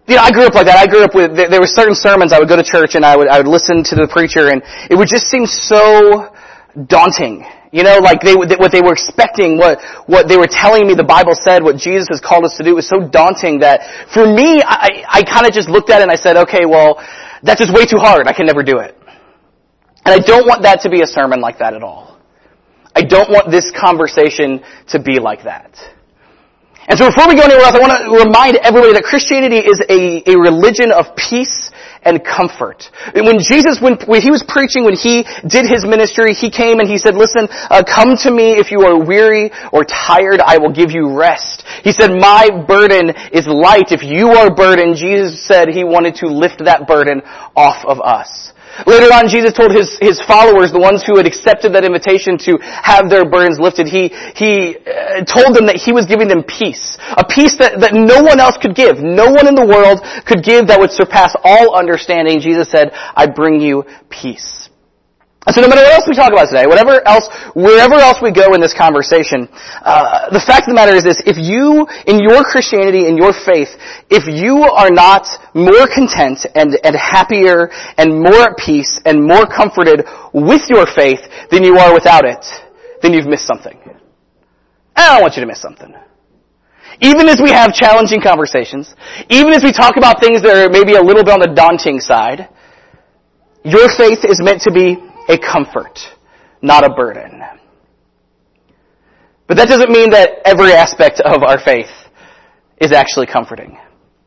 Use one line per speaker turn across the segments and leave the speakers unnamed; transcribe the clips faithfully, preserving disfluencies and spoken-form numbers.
You know, I grew up like that. I grew up with, there were certain sermons I would go to church and I would, I would listen to the preacher and it would just seem so daunting. You know, like they, what they were expecting, what, what they were telling me the Bible said, what Jesus has called us to do was so daunting that for me, I, I kind of just looked at it and I said, okay, well, that's just way too hard. I can never do it. And I don't want that to be a sermon like that at all. I don't want this conversation to be like that. And so before we go anywhere else, I want to remind everybody that Christianity is a, a religion of peace and comfort. And when Jesus, when, when he was preaching, when he did his ministry, he came and he said, listen, uh, come to me if you are weary or tired, I will give you rest. He said, my burden is light. If you are burdened, Jesus said he wanted to lift that burden off of us. Later on, Jesus told his, his followers, the ones who had accepted that invitation to have their burdens lifted, he, he uh, told them that he was giving them peace. A peace that, that no one else could give. No one in the world could give that would surpass all understanding. Jesus said, I bring you peace. And so no matter what else we talk about today, whatever else, wherever else we go in this conversation, uh, the fact of the matter is this: if you, in your Christianity, in your faith, if you are not more content and, and happier and more at peace and more comforted with your faith than you are without it, then you've missed something. I don't want you to miss something. Even as we have challenging conversations, even as we talk about things that are maybe a little bit on the daunting side, your faith is meant to be a comfort, not a burden. But that doesn't mean that every aspect of our faith is actually comforting.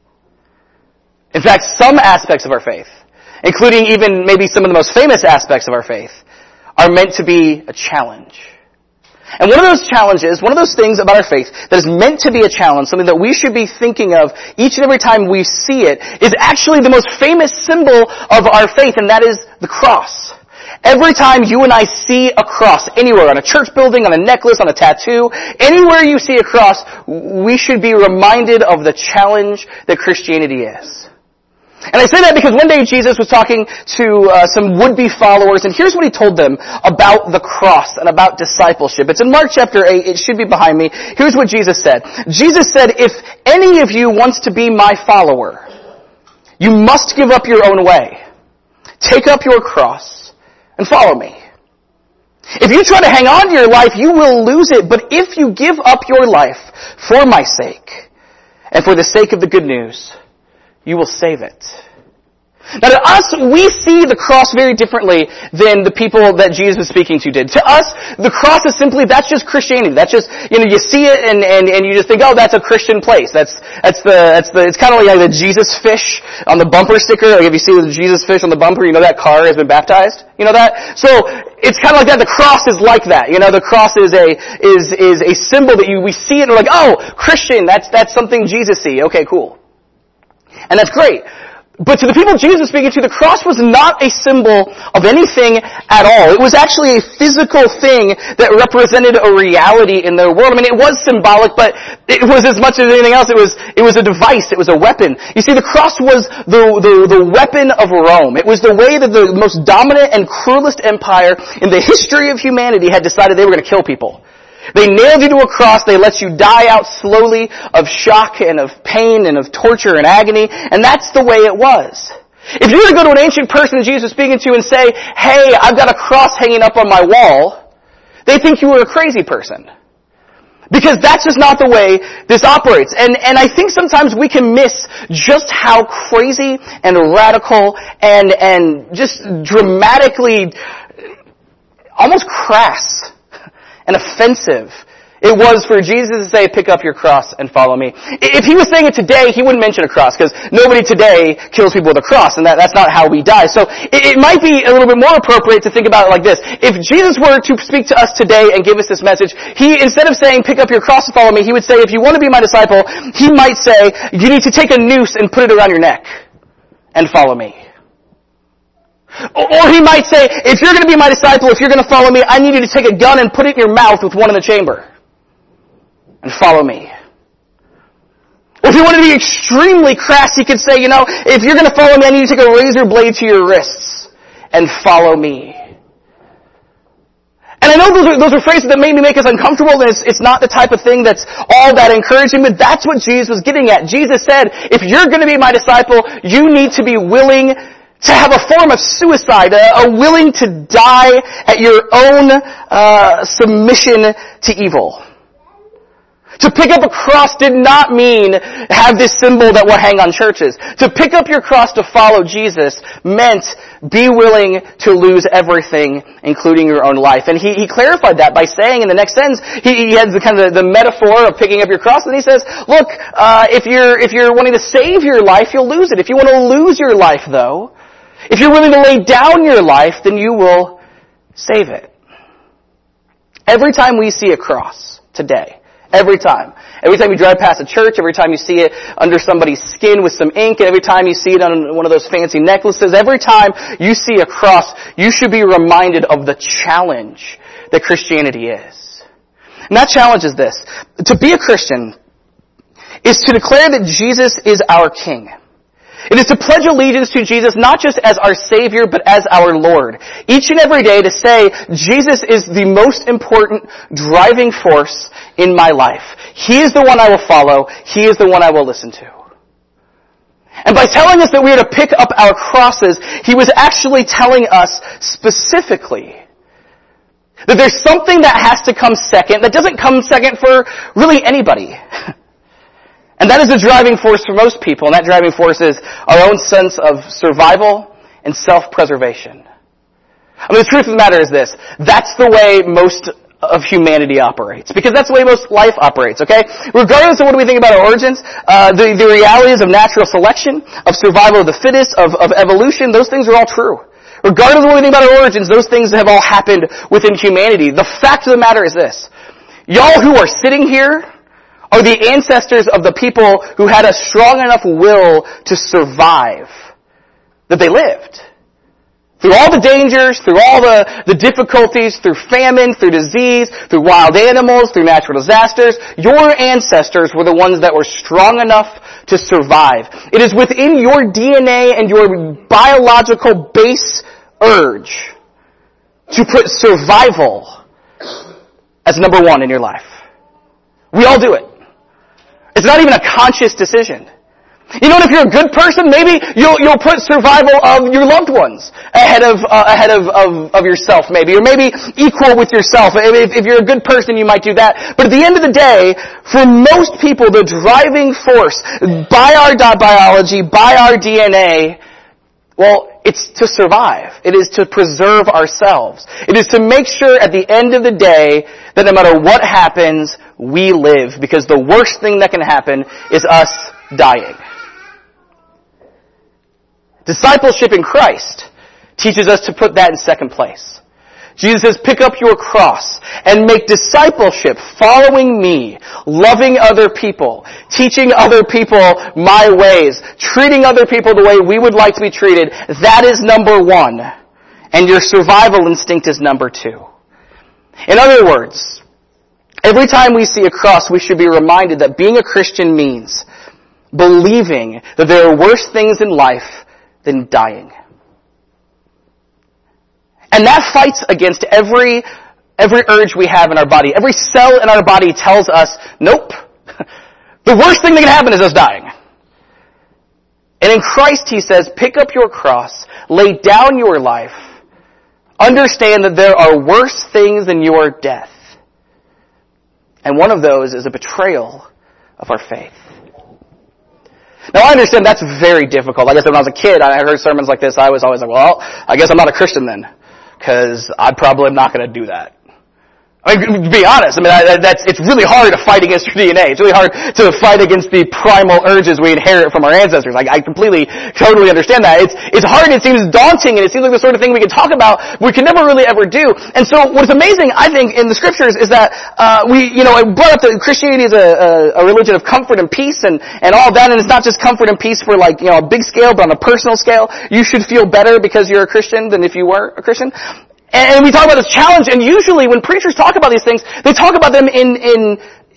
In fact, some aspects of our faith, including even maybe some of the most famous aspects of our faith, are meant to be a challenge. And one of those challenges, one of those things about our faith that is meant to be a challenge, something that we should be thinking of each and every time we see it, is actually the most famous symbol of our faith, and that is the cross. Every time you and I see a cross, anywhere, on a church building, on a necklace, on a tattoo, anywhere you see a cross, we should be reminded of the challenge that Christianity is. And I say that because one day Jesus was talking to uh, some would-be followers, and here's what he told them about the cross and about discipleship. It's in Mark chapter eight. It should be behind me. Here's what Jesus said. Jesus said, if any of you wants to be my follower, you must give up your own way. Take up your cross and follow me. If you try to hang on to your life, you will lose it. But if you give up your life for my sake and for the sake of the good news, you will save it. Now to us, we see the cross very differently than the people that Jesus was speaking to did. To us, the cross is simply, that's just Christianity. That's just, you know, you see it and, and, and you just think, oh, that's a Christian place. That's, that's the, that's the, it's kind of like the Jesus fish on the bumper sticker. Like if you see the Jesus fish on the bumper, you know that car has been baptized. You know that? So, it's kind of like that. The cross is like that. You know, the cross is a, is, is a symbol that you, we see it and we're like, oh, Christian, that's, that's something Jesus-y. Okay, cool. And that's great. But to the people Jesus was speaking to, the cross was not a symbol of anything at all. It was actually a physical thing that represented a reality in their world. I mean, it was symbolic, but it was as much as anything else. It was, it was a device. It was a weapon. You see, the cross was the, the, the weapon of Rome. It was the way that the most dominant and cruelest empire in the history of humanity had decided they were going to kill people. They nailed you to a cross. They let you die out slowly of shock and of pain and of torture and agony. And that's the way it was. If you were to go to an ancient person that Jesus was speaking to and say, hey, I've got a cross hanging up on my wall, they think you were a crazy person. Because that's just not the way this operates. And, and I think sometimes we can miss just how crazy and radical and, and just dramatically, almost crass and offensive it was for Jesus to say, pick up your cross and follow me. If he was saying it today, he wouldn't mention a cross, because nobody today kills people with a cross, and that, that's not how we die. So it, it might be a little bit more appropriate to think about it like this. If Jesus were to speak to us today and give us this message, he, instead of saying, pick up your cross and follow me, he would say, if you want to be my disciple, he might say, you need to take a noose and put it around your neck and follow me. Or he might say, if you're going to be my disciple, if you're going to follow me, I need you to take a gun and put it in your mouth with one in the chamber and follow me. Or if you want to be extremely crass, he could say, you know, if you're going to follow me, I need you to take a razor blade to your wrists and follow me. And I know those are, those are phrases that maybe make us uncomfortable, and it's, it's not the type of thing that's all that encouraging, but that's what Jesus was getting at. Jesus said, if you're going to be my disciple, you need to be willing to have a form of suicide, a, a willing to die at your own uh, submission to evil. To pick up a cross did not mean have this symbol that will hang on churches. To pick up your cross to follow Jesus meant be willing to lose everything, including your own life. And he, he clarified that by saying in the next sentence, he, he has the kind of the, the metaphor of picking up your cross, and he says, look, uh, if you're, if you're wanting to save your life, you'll lose it. If you want to lose your life, though, if you're willing to lay down your life, then you will save it. Every time we see a cross today, Every time. Every time you drive past a church, every time you see it under somebody's skin with some ink, and every time you see it on one of those fancy necklaces, every time you see a cross, you should be reminded of the challenge that Christianity is. And that challenge is this. To be a Christian is to declare that Jesus is our King. It is to pledge allegiance to Jesus not just as our Savior, but as our Lord. Each and every day to say, Jesus is the most important driving force in my life. He is the one I will follow. He is the one I will listen to. And by telling us that we are to pick up our crosses, He was actually telling us specifically that there's something that has to come second, that doesn't come second for really anybody. And that is the driving force for most people, and that driving force is our own sense of survival and self-preservation. I mean, the truth of the matter is this. That's the way most of humanity operates. Because that's the way most life operates, okay? Regardless of what we think about our origins, uh, the, the realities of natural selection, of survival of the fittest, of, of evolution, those things are all true. Regardless of what we think about our origins, those things have all happened within humanity. The fact of the matter is this. Y'all who are sitting here are the ancestors of the people who had a strong enough will to survive, that they lived. Through all the dangers, through all the, the difficulties, through famine, through disease, through wild animals, through natural disasters, your ancestors were the ones that were strong enough to survive. It is within your D N A and your biological base urge to put survival as number one in your life. We all do it. It's not even a conscious decision. You know, if you're a good person, maybe you'll you'll put survival of your loved ones ahead of uh, ahead of, of of yourself, maybe, or maybe equal with yourself. If, if you're a good person, you might do that. But at the end of the day, for most people, the driving force by our biology, by our D N A, well, it's to survive. It is to preserve ourselves. It is to make sure at the end of the day that no matter what happens, we live, because the worst thing that can happen is us dying. Discipleship in Christ teaches us to put that in second place. Jesus says, pick up your cross and make discipleship, following me, loving other people, teaching other people my ways, treating other people the way we would like to be treated. That is number one. And your survival instinct is number two. In other words, every time we see a cross, we should be reminded that being a Christian means believing that there are worse things in life than dying. And that fights against every every urge we have in our body. Every cell in our body tells us, nope, the worst thing that can happen is us dying. And in Christ, He says, pick up your cross, lay down your life, understand that there are worse things than your death. And one of those is a betrayal of our faith. Now, I understand that's very difficult. Like I said, when I was a kid, I heard sermons like this. I was always like, well, I guess I'm not a Christian then, because I probably am not going to do that. I mean, to be honest, I mean, that's, it's really hard to fight against your D N A. It's really hard to fight against the primal urges we inherit from our ancestors. Like, I completely, totally understand that. It's, it's hard, it seems daunting, and it seems like the sort of thing we can talk about, we can never really ever do. And so, what's amazing, I think, in the scriptures is that, uh, we, you know, I brought up that Christianity is a, a, a religion of comfort and peace and, and all that, and it's not just comfort and peace for like, you know, a big scale, but on a personal scale. You should feel better because you're a Christian than if you weren't a Christian. And we talk about this challenge, and usually when preachers talk about these things, they talk about them in, in,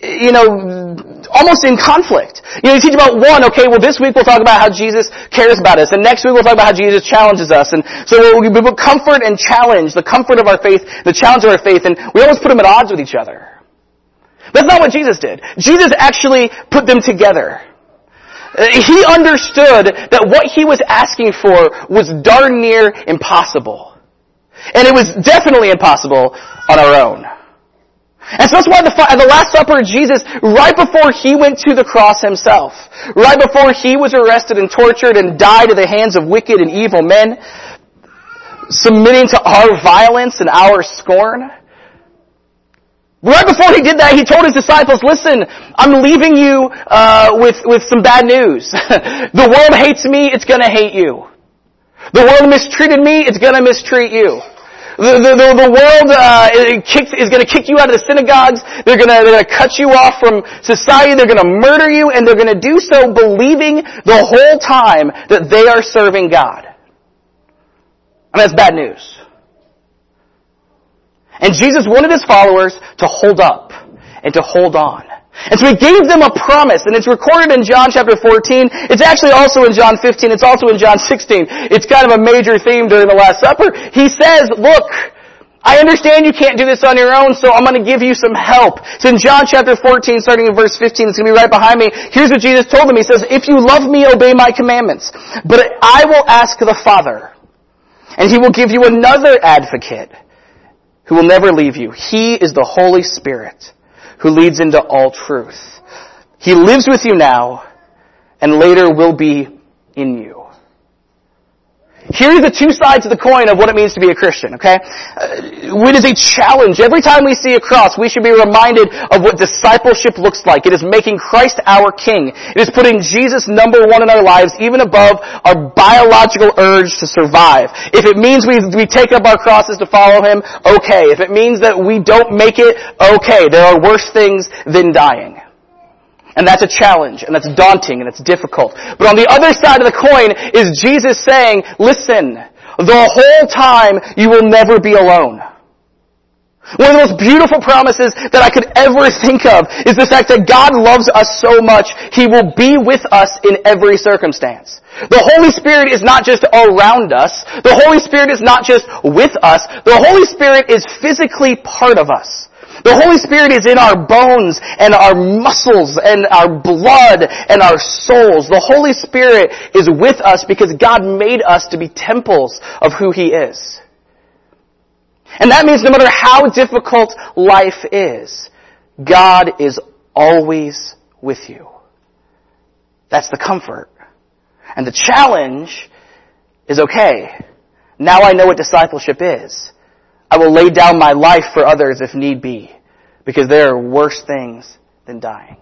you know, almost in conflict. You know, you teach about one, okay, well this week we'll talk about how Jesus cares about us, and next week we'll talk about how Jesus challenges us. And so we put comfort and challenge, the comfort of our faith, the challenge of our faith, and we always put them at odds with each other. That's not what Jesus did. Jesus actually put them together. He understood that what he was asking for was darn near impossible. And it was definitely impossible on our own. And so that's why the, at the Last Supper, Jesus, right before he went to the cross himself, right before he was arrested and tortured and died at the hands of wicked and evil men, submitting to our violence and our scorn, right before he did that, he told his disciples, listen, I'm leaving you uh, with, with some bad news. The world hates me, it's going to hate you. The world mistreated me, it's going to mistreat you. The, the, the, the world uh, kicks, is going to kick you out of the synagogues. They're going to they're going to cut you off from society. They're going to murder you, and they're going to do so believing the whole time that they are serving God. And that's bad news. And Jesus wanted his followers to hold up and to hold on. And so he gave them a promise, and it's recorded in John chapter fourteen. It's actually also in John fifteen. It's also in John sixteen. It's kind of a major theme during the Last Supper. He says, look, I understand you can't do this on your own, so I'm going to give you some help. It's in John chapter fourteen, starting in verse fifteen. It's going to be right behind me. Here's what Jesus told them. He says, if you love me, obey my commandments. But I will ask the Father, and he will give you another advocate who will never leave you. He is the Holy Spirit, who leads into all truth. He lives with you now, and later will be in you. Here are the two sides of the coin of what it means to be a Christian, okay? Uh, it is a challenge. Every time we see a cross, we should be reminded of what discipleship looks like. It is making Christ our King. It is putting Jesus number one in our lives, even above our biological urge to survive. If it means we, we take up our crosses to follow him, okay. If it means that we don't make it, okay. There are worse things than dying. And that's a challenge, and that's daunting, and it's difficult. But on the other side of the coin is Jesus saying, listen, the whole time you will never be alone. One of the most beautiful promises that I could ever think of is the fact that God loves us so much, he will be with us in every circumstance. The Holy Spirit is not just around us. The Holy Spirit is not just with us. The Holy Spirit is physically part of us. The Holy Spirit is in our bones and our muscles and our blood and our souls. The Holy Spirit is with us because God made us to be temples of who he is. And that means no matter how difficult life is, God is always with you. That's the comfort. And the challenge is, okay, now I know what discipleship is. I will lay down my life for others if need be, because there are worse things than dying.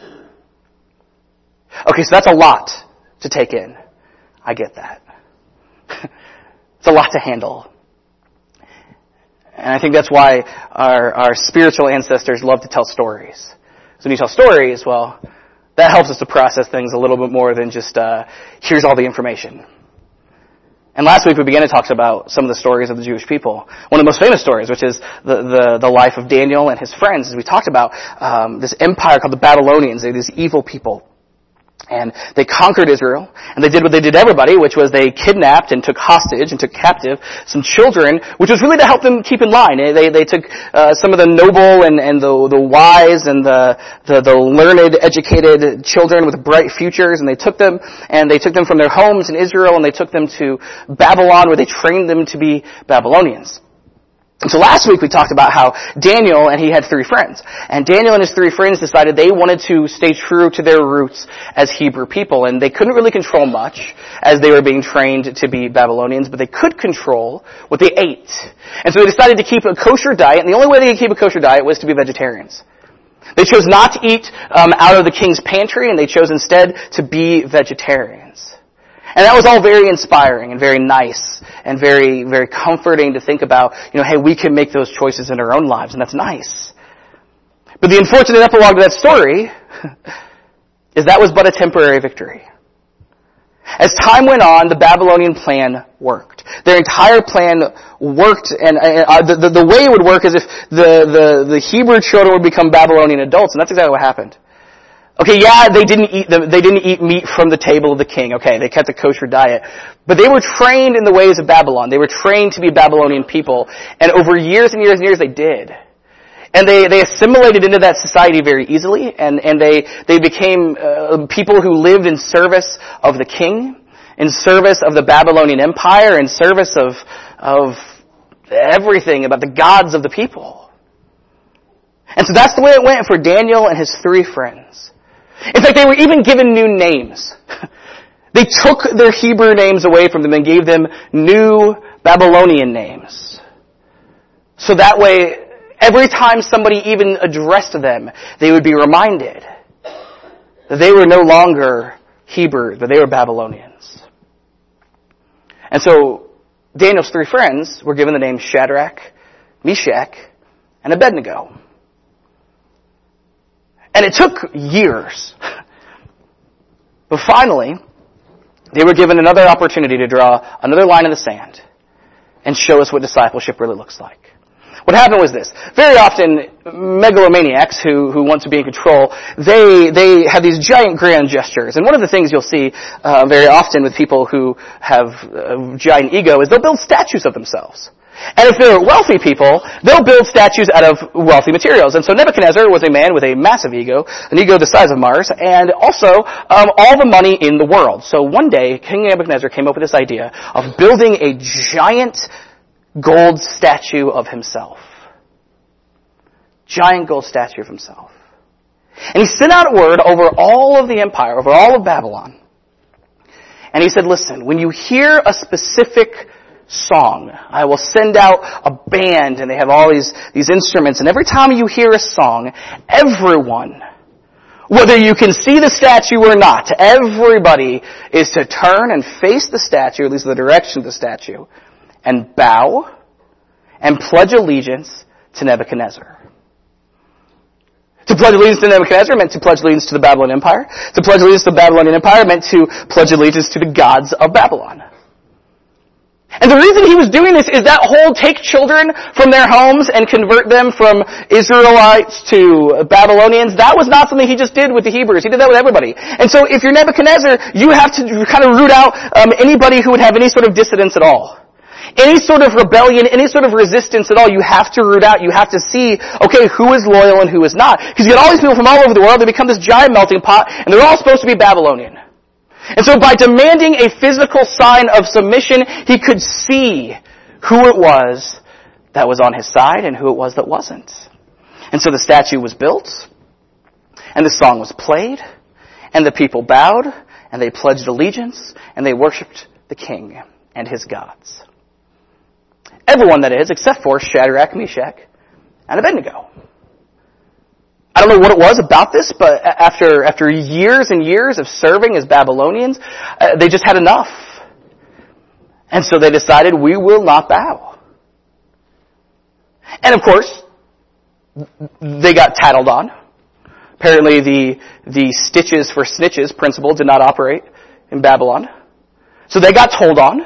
Okay, so that's a lot to take in. I get that. It's a lot to handle. And I think that's why our, our spiritual ancestors love to tell stories. So when you tell stories, well, that helps us to process things a little bit more than just, uh, here's all the information. And last week we began to talk about some of the stories of the Jewish people. One of the most famous stories, which is the, the, the life of Daniel and his friends, as we talked about um, this empire called the Babylonians. They're these evil people. And they conquered Israel, and they did what they did to everybody, which was they kidnapped and took hostage and took captive some children, which was really to help them keep in line. They they took uh, some of the noble and, and the the wise and the, the the learned, educated children with bright futures, and they took them and they took them from their homes in Israel, and they took them to Babylon, where they trained them to be Babylonians. And so last week we talked about how Daniel, and he had three friends, and Daniel and his three friends decided they wanted to stay true to their roots as Hebrew people, and they couldn't really control much as they were being trained to be Babylonians, but they could control what they ate. And so they decided to keep a kosher diet, and the only way they could keep a kosher diet was to be vegetarians. They chose not to eat um, out of the king's pantry, and they chose instead to be vegetarians. And that was all very inspiring and very nice and very, very comforting to think about, you know, hey, we can make those choices in our own lives, and that's nice. But the unfortunate epilogue to that story is that was but a temporary victory. as time went on, the Babylonian plan worked. Their entire plan worked, and uh, the, the, the way it would work is if the, the, the Hebrew children would become Babylonian adults, and that's exactly what happened. Okay, yeah, they didn't eat the, they didn't eat meat from the table of the king. Okay, they kept a kosher diet. But they were trained in the ways of Babylon. They were trained to be Babylonian people. And over years and years and years they did. And they, they assimilated into that society very easily, and, and they, they became uh, people who lived in service of the king, in service of the Babylonian Empire, in service of, of everything about the gods of the people. And so that's the way it went for Daniel and his three friends. In fact, they were even given new names. They took their Hebrew names away from them and gave them new Babylonian names. So that way, every time somebody even addressed them, they would be reminded that they were no longer Hebrew, but they were Babylonians. And so, Daniel's three friends were given the name Shadrach, Meshach, and Abednego. And it took years. But finally, they were given another opportunity to draw another line in the sand and show us what discipleship really looks like. What happened was this. Very often, megalomaniacs who, who want to be in control, they, they have these giant grand gestures. And one of the things you'll see uh, very often with people who have a giant ego is they'll build statues of themselves. And if they're wealthy people, they'll build statues out of wealthy materials. And so Nebuchadnezzar was a man with a massive ego, an ego the size of Mars, and also um, all the money in the world. So one day, King Nebuchadnezzar came up with this idea of building a giant gold statue of himself. Giant gold statue of himself. And he sent out word over all of the empire, over all of Babylon. And he said, listen, when you hear a specific song, I will send out a band, and they have all these, these instruments, and every time you hear a song, everyone, whether you can see the statue or not, everybody is to turn and face the statue, at least the direction of the statue, and bow and pledge allegiance to Nebuchadnezzar. To pledge allegiance to Nebuchadnezzar meant to pledge allegiance to the Babylonian Empire. To pledge allegiance to the Babylonian Empire meant to pledge allegiance to the gods of Babylon. And the reason he was doing this is that whole take children from their homes and convert them from Israelites to Babylonians, that was not something he just did with the Hebrews. He did that with everybody. And so if you're Nebuchadnezzar, you have to kind of root out um, anybody who would have any sort of dissidence at all. Any sort of rebellion, any sort of resistance at all, you have to root out. You have to see, okay, who is loyal and who is not. Because you get all these people from all over the world, they become this giant melting pot, and they're all supposed to be Babylonian. And so by demanding a physical sign of submission, he could see who it was that was on his side and who it was that wasn't. And so the statue was built, and the song was played, and the people bowed, and they pledged allegiance, and they worshipped the king and his gods. Everyone, that is, except for Shadrach, Meshach, and Abednego. I don't know what it was about this, but after after years and years of serving as Babylonians, uh, they just had enough. And so they decided, we will not bow. And of course, they got tattled on. Apparently the the stitches for snitches principle did not operate in Babylon. So they got told on.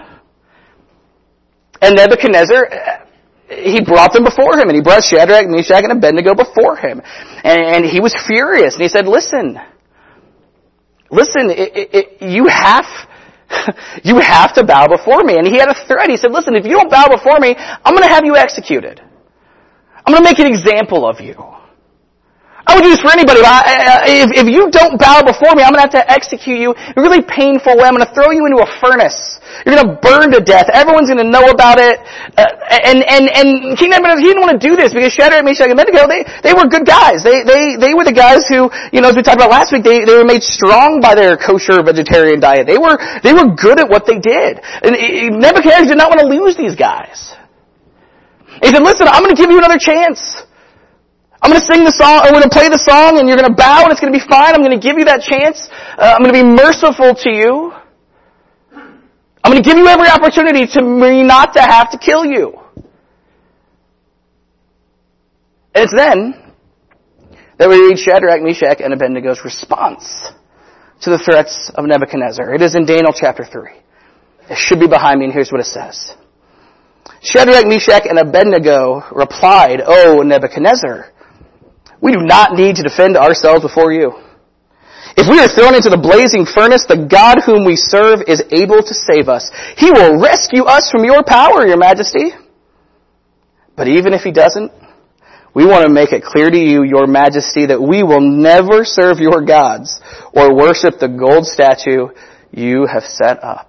And Nebuchadnezzar, he brought them before him, and he brought Shadrach, Meshach, and Abednego before him. And, and he was furious, and he said, listen, listen, it, it, it, you have, you have to bow before me. And he had a threat. He said, listen, if you don't bow before me, I'm going to have you executed. I'm going to make an example of you. I would do this for anybody, but I, if, if you don't bow before me, I'm going to have to execute you in a really painful way. I'm going to throw you into a furnace. You're going to burn to death. Everyone's going to know about it. Uh, and, and, and King Nebuchadnezzar, he didn't want to do this because Shadrach, Meshach, and Abednego, they, they were good guys. They, they, they were the guys who, you know, as we talked about last week, they, they were made strong by their kosher vegetarian diet. They were, they were good at what they did. And Nebuchadnezzar did not want to lose these guys. He said, listen, I'm going to give you another chance. I'm going to sing the song, I'm going to play the song, and you're going to bow, and it's going to be fine. I'm going to give you that chance. Uh, I'm going to be merciful to you. I'm going to give you every opportunity to me not to have to kill you. And it's then that we read Shadrach, Meshach, and Abednego's response to the threats of Nebuchadnezzar. It is in Daniel chapter three. It should be behind me, and here's what it says. Shadrach, Meshach, and Abednego replied, O Nebuchadnezzar, we do not need to defend ourselves before you. If we are thrown into the blazing furnace, the God whom we serve is able to save us. He will rescue us from your power, your majesty. But even if he doesn't, we want to make it clear to you, your majesty, that we will never serve your gods or worship the gold statue you have set up.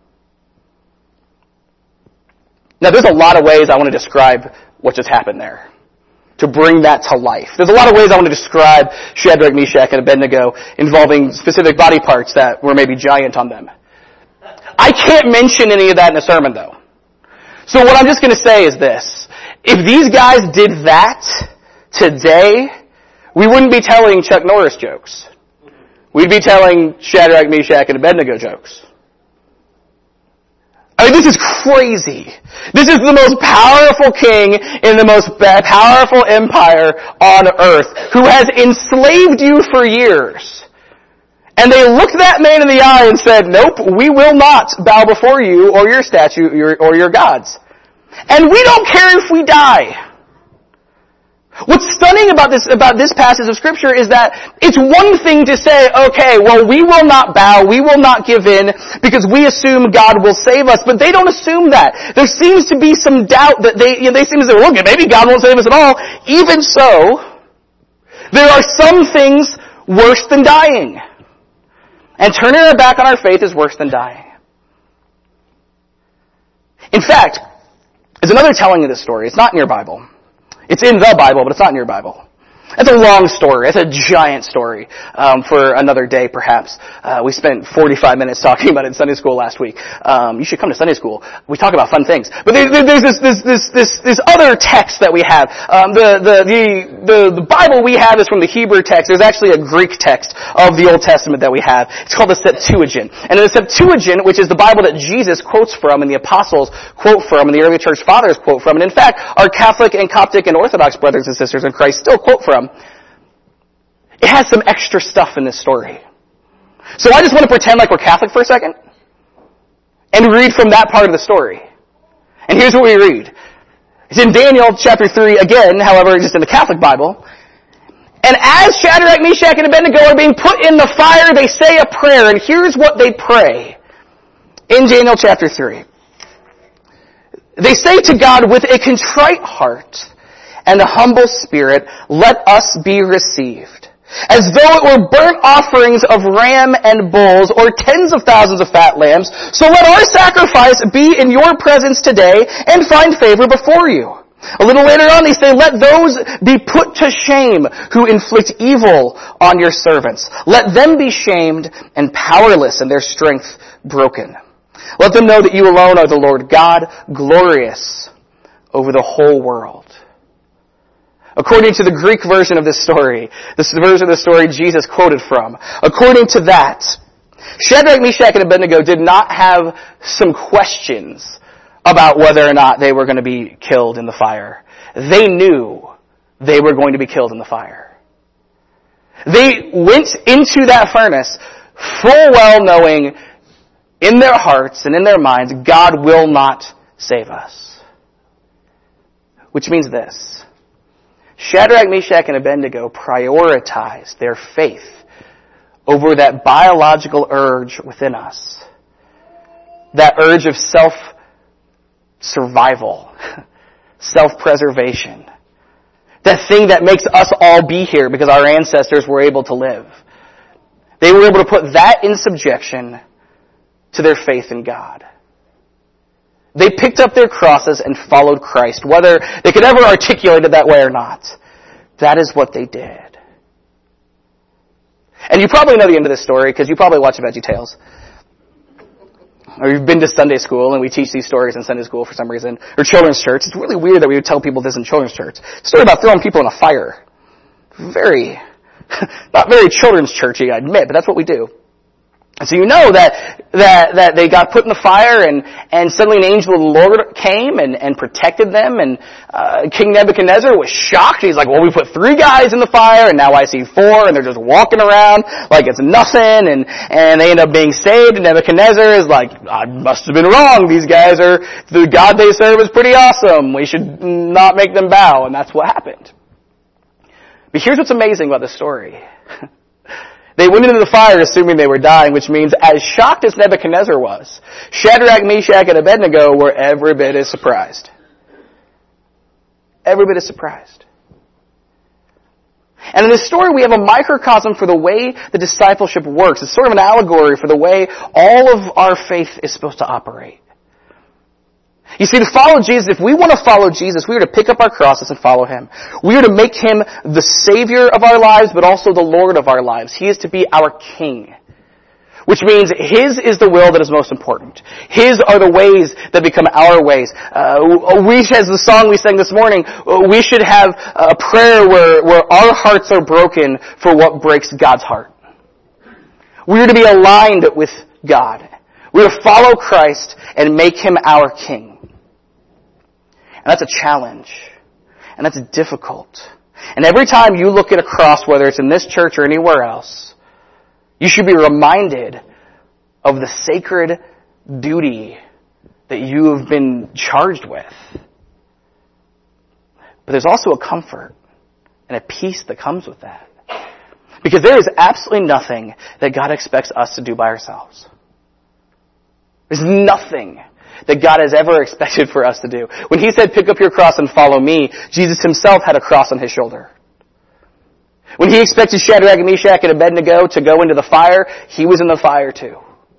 Now, there's a lot of ways I want to describe what just happened there, to bring that to life. There's a lot of ways I want to describe Shadrach, Meshach, and Abednego involving specific body parts that were maybe giant on them. I can't mention any of that in a sermon, though. So what I'm just going to say is this. If these guys did that today, we wouldn't be telling Chuck Norris jokes. We'd be telling Shadrach, Meshach, and Abednego jokes. I mean, this is crazy. This is the most powerful king in the most powerful empire on earth who has enslaved you for years. And they looked that man in the eye and said, nope, we will not bow before you or your statue or your gods. And we don't care if we die. What's stunning about this, about this passage of Scripture is that it's one thing to say, okay, well, we will not bow, we will not give in, because we assume God will save us, but they don't assume that. There seems to be some doubt that they, you know, they seem to say, well, okay, maybe God won't save us at all. Even so, there are some things worse than dying. And turning our back on our faith is worse than dying. In fact, there's another telling of this story. It's not in your Bible. It's in the Bible, but it's not in your Bible. It's a long story. It's a giant story um, for another day, perhaps. Uh, we spent forty-five minutes talking about it in Sunday school last week. Um, you should come to Sunday school. We talk about fun things. But there, there's this, this, this, this, this other text that we have. Um, the, the, the, the, the Bible we have is from the Hebrew text. There's actually a Greek text of the Old Testament that we have. It's called the Septuagint. And in the Septuagint, which is the Bible that Jesus quotes from and the apostles quote from and the early church fathers quote from, and in fact, our Catholic and Coptic and Orthodox brothers and sisters in Christ still quote from, it has some extra stuff in this story. So I just want to pretend like we're Catholic for a second and read from that part of the story. And here's what we read. It's in Daniel chapter three again, however, just in the Catholic Bible. And as Shadrach, Meshach, and Abednego are being put in the fire, they say a prayer. And here's what they pray in Daniel chapter three. They say to God, with a contrite heart and a humble spirit, let us be received. As though it were burnt offerings of ram and bulls, or tens of thousands of fat lambs, so let our sacrifice be in your presence today, and find favor before you. A little later on, they say, let those be put to shame who inflict evil on your servants. Let them be shamed and powerless, and their strength broken. Let them know that you alone are the Lord God, glorious over the whole world. According to the Greek version of this story, this version of the story Jesus quoted from, according to that, Shadrach, Meshach, and Abednego did not have some questions about whether or not they were going to be killed in the fire. They knew they were going to be killed in the fire. They went into that furnace full well knowing in their hearts and in their minds, God will not save us. Which means this. Shadrach, Meshach, and Abednego prioritized their faith over that biological urge within us. That urge of self-survival, self-preservation. That thing that makes us all be here because our ancestors were able to live. They were able to put that in subjection to their faith in God. They picked up their crosses and followed Christ, whether they could ever articulate it that way or not. That is what they did. And you probably know the end of this story because you probably watch VeggieTales. Or you've been to Sunday school, and we teach these stories in Sunday school for some reason. Or children's church. It's really weird that we would tell people this in children's church. It's a story about throwing people in a fire. Very, not very children's churchy, I admit, but that's what we do. And so you know that, that, that they got put in the fire and, and suddenly an angel of the Lord came and, and protected them, and, uh, King Nebuchadnezzar was shocked. He's like, well, we put three guys in the fire and now I see four and they're just walking around like it's nothing, and, and they end up being saved, and Nebuchadnezzar is like, I must have been wrong. These guys are, the God they serve is pretty awesome. We should not make them bow. And that's what happened. But here's what's amazing about this story. They went into the fire assuming they were dying, which means as shocked as Nebuchadnezzar was, Shadrach, Meshach, and Abednego were every bit as surprised. Every bit as surprised. And in this story we have a microcosm for the way the discipleship works. It's sort of an allegory for the way all of our faith is supposed to operate. You see, to follow Jesus, if we want to follow Jesus, we are to pick up our crosses and follow Him. We are to make Him the Savior of our lives, but also the Lord of our lives. He is to be our King. Which means His is the will that is most important. His are the ways that become our ways. Uh, we, as the song we sang this morning, we should have a prayer where, where our hearts are broken for what breaks God's heart. We are to be aligned with God. We are to follow Christ and make Him our King. And that's a challenge. And that's difficult. And every time you look at a cross, whether it's in this church or anywhere else, you should be reminded of the sacred duty that you have been charged with. But there's also a comfort and a peace that comes with that. Because there is absolutely nothing that God expects us to do by ourselves. There's nothing that God has ever expected for us to do. When He said, pick up your cross and follow me, Jesus Himself had a cross on His shoulder. When He expected Shadrach, Meshach, and Abednego to go into the fire, He was in the fire too.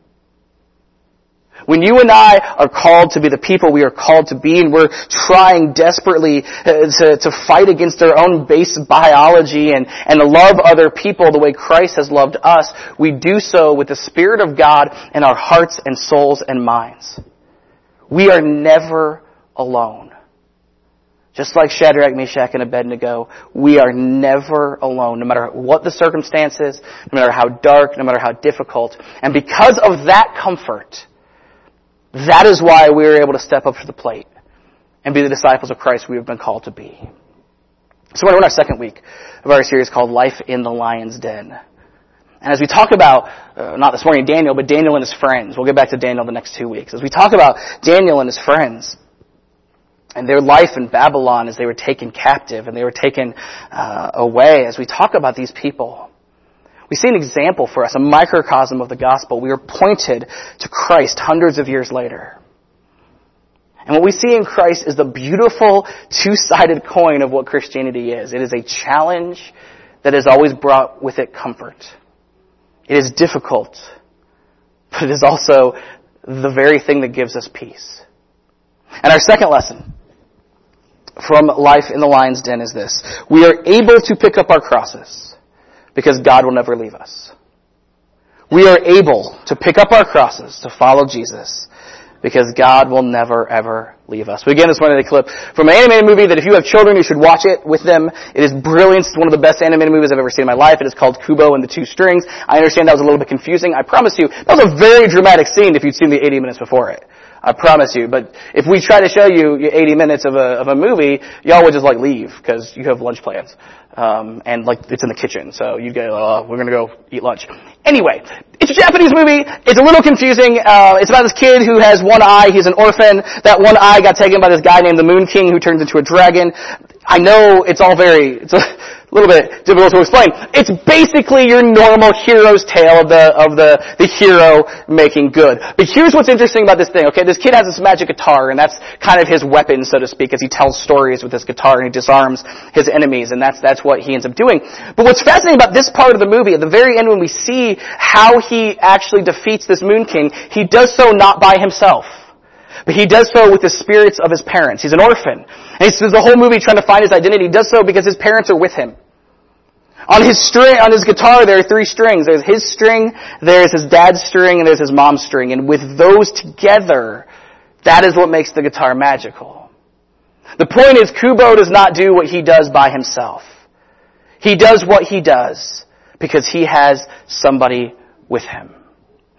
When you and I are called to be the people we are called to be, and we're trying desperately to, to fight against our own base biology and, and to love other people the way Christ has loved us, we do so with the Spirit of God in our hearts and souls and minds. We are never alone. Just like Shadrach, Meshach, and Abednego, we are never alone, no matter what the circumstances, no matter how dark, no matter how difficult. And because of that comfort, that is why we are able to step up to the plate and be the disciples of Christ we have been called to be. So we're in our second week of our series called Life in the Lion's Den. And as we talk about, uh, not this morning Daniel, but Daniel and his friends, we'll get back to Daniel the next two weeks. As we talk about Daniel and his friends and their life in Babylon as they were taken captive and they were taken uh, away, as we talk about these people, we see an example for us, a microcosm of the gospel. We are pointed to Christ hundreds of years later. And what we see in Christ is the beautiful two-sided coin of what Christianity is. It is a challenge that has always brought with it comfort. It is difficult, but it is also the very thing that gives us peace. And our second lesson from Life in the Lion's Den is this. We are able to pick up our crosses because God will never leave us. We are able to pick up our crosses to follow Jesus because God will never, ever leave us. We begin this morning with a clip from an animated movie that if you have children, you should watch it with them. It is brilliant. It's one of the best animated movies I've ever seen in my life. It is called Kubo and the Two Strings. I understand that was a little bit confusing. I promise you, that was a very dramatic scene if you'd seen the eighty minutes before it. I promise you. But if we try to show you eighty minutes of a, of a movie, y'all would just like leave because you have lunch plans. Um, and like it's in the kitchen. So you go, uh, we're going to go eat lunch. Anyway, it's a Japanese movie. It's a little confusing. Uh, it's about this kid who has one eye. He's an orphan. That one eye got taken by this guy named the Moon King who turns into a dragon. I know it's all very, it's a little bit difficult to explain. It's basically your normal hero's tale of the, of the, the hero making good. But here's what's interesting about this thing, okay? This kid has this magic guitar, and that's kind of his weapon, so to speak, as he tells stories with his guitar and he disarms his enemies, and that's, that's what he ends up doing. But what's fascinating about this part of the movie, at the very end when we see how he actually defeats this Moon King, he does so not by himself. But he does so with the spirits of his parents. He's an orphan. And he spends the whole movie trying to find his identity. He does so because his parents are with him. On his string, on his guitar, there are three strings. There's his string, there's his dad's string, and there's his mom's string. And with those together, that is what makes the guitar magical. The point is, Kubo does not do what he does by himself. He does what he does because he has somebody with him.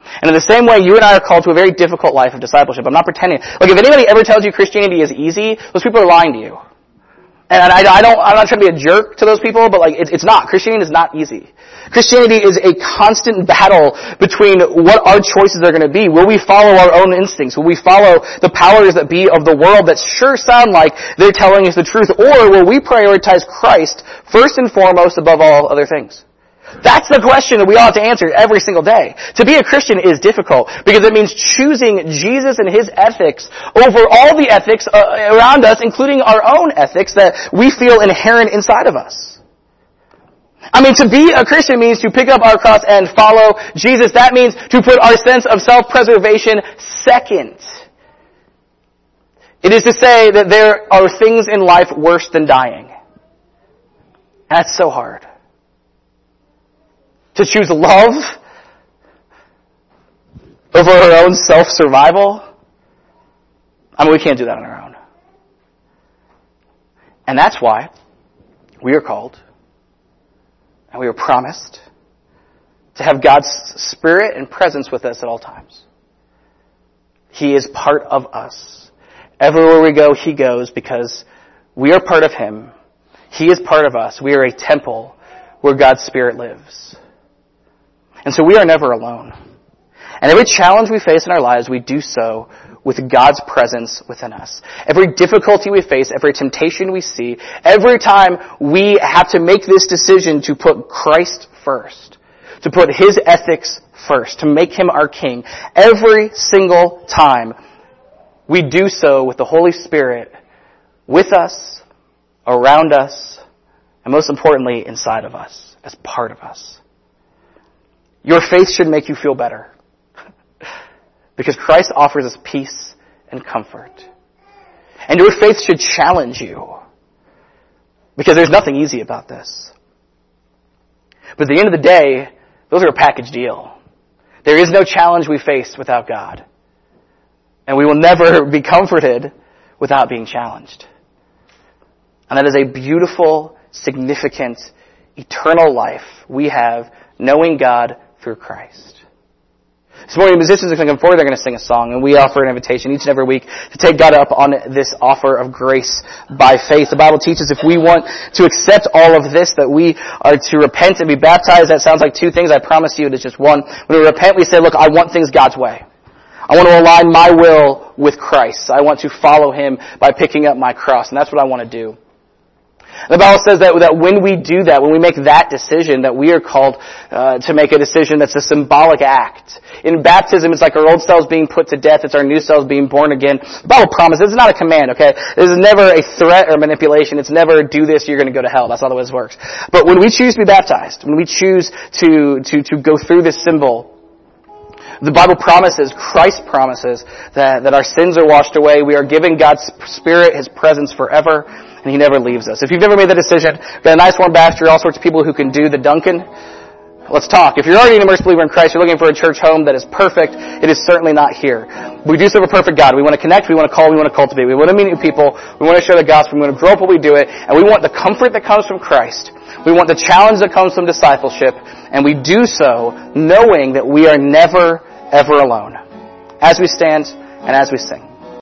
And in the same way, you and I are called to a very difficult life of discipleship. I'm not pretending. Like, if anybody ever tells you Christianity is easy, those people are lying to you. And I, I don't, I'm not trying to be a jerk to those people, but like, it, it's not. Christianity is not easy. Christianity is a constant battle between what our choices are going to be. Will we follow our own instincts? Will we follow the powers that be of the world that sure sound like they're telling us the truth? Or will we prioritize Christ first and foremost above all other things? That's the question that we ought to answer every single day. To be a Christian is difficult because it means choosing Jesus and His ethics over all the ethics around us, including our own ethics that we feel inherent inside of us. I mean, to be a Christian means to pick up our cross and follow Jesus. That means to put our sense of self-preservation second. It is to say that there are things in life worse than dying. And that's so hard. To choose love over our own self-survival? I mean, we can't do that on our own. And that's why we are called and we are promised to have God's Spirit and presence with us at all times. He is part of us. Everywhere we go, He goes because we are part of Him. He is part of us. We are a temple where God's Spirit lives. And so we are never alone. And every challenge we face in our lives, we do so with God's presence within us. Every difficulty we face, every temptation we see, every time we have to make this decision to put Christ first, to put His ethics first, to make Him our King, every single time we do so with the Holy Spirit with us, around us, and most importantly, inside of us, as part of us. Your faith should make you feel better. Because Christ offers us peace and comfort. And your faith should challenge you. Because there's nothing easy about this. But at the end of the day, those are a package deal. There is no challenge we face without God. And we will never be comforted without being challenged. And that is a beautiful, significant, eternal life we have knowing God through Christ. This morning, musicians are going to come forward. They're going to sing a song, and we offer an invitation each and every week to take God up on this offer of grace by faith. The Bible teaches if we want to accept all of this, that we are to repent and be baptized. That sounds like two things. I promise you it is just one. When we repent, we say, look, I want things God's way. I want to align my will with Christ. I want to follow Him by picking up my cross, and that's what I want to do. The Bible says that, that when we do that, when we make that decision, that we are called uh, to make a decision that's a symbolic act. In baptism, it's like our old selves being put to death. It's our new selves being born again. The Bible promises, it's not a command, okay? This is never a threat or manipulation. It's never, do this, you're going to go to hell. That's not the way this works. But when we choose to be baptized, when we choose to, to, to go through this symbol, the Bible promises, Christ promises, that, that our sins are washed away. We are given God's Spirit, His presence forever, and He never leaves us. If you've never made that decision, we've got a nice warm baptistry, all sorts of people who can do the Duncan. Let's talk. If you're already an immersed believer in Christ, you're looking for a church home that is perfect, it is certainly not here. We do serve a perfect God. We want to connect, we want to call, we want to cultivate. We want to meet new people, we want to share the gospel, we want to grow up while we do it, and we want the comfort that comes from Christ. We want the challenge that comes from discipleship, and we do so knowing that we are never, ever alone. As we stand and as we sing.